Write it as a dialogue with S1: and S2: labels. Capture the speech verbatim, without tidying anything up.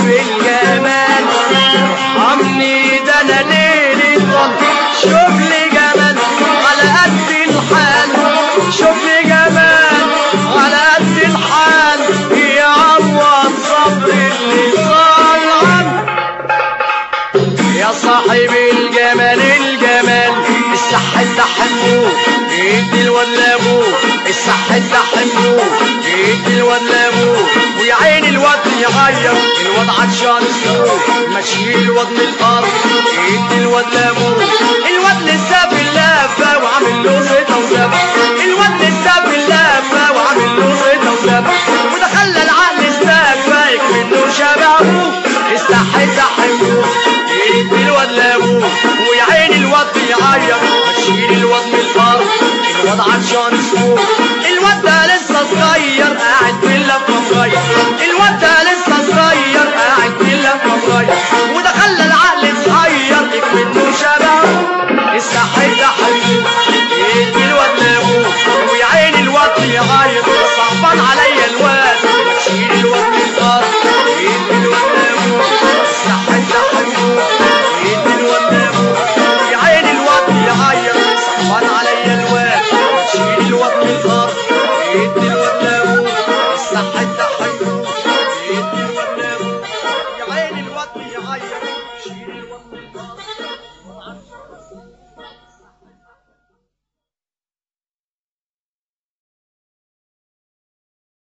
S1: الجمال ارحمني ده انا ليلي طل. شوف لي جمال على قد الحال، شوف لي جمال على قد الحال يعوض صبر اللي صار عنه. يا صاحب الجمال الجمال الصح ده حموه يدي الواد لابوه، الصح ده حموه يدي الواد لابوه، ويا عين الواد يغير الواد عطشان السوق ماشي الواد من الارض يدي الواد لابوه. الواد لسه في اللافه وعامل له زيطه وذبح، الواد لسه في اللافه وعامل له زيطه وذبح، وده خلى العقل استكفى منه شبه ابوه. الصح ده حموه يدي الواد لابوه، ويا عين الواد بيعيط ماشي الواد من الارض الواد عطشان السوق. الواد ده لسه صغير قاعد في اللفه مغير، الواد ده لسه صغير قاعد في اللفه مغير، وده خلى العقل صغير منه شبهه. الصح ده حبيبي يدي الواد لابوه، ويا عين الواد بيعيط صعبان عليا الواد ماشي الواد من الارض يدي الواد لابوه. الصح ده حبيبي يدي الواد لابوه، ويا عين الواد بيعيط صعبان عليا الواد ماشي الواد من الارض يدي الواد لابوه. الصح ده حبيبي يدي الواد لابوه، ويا عين الواد بيعيط ماشي الواد من الارض.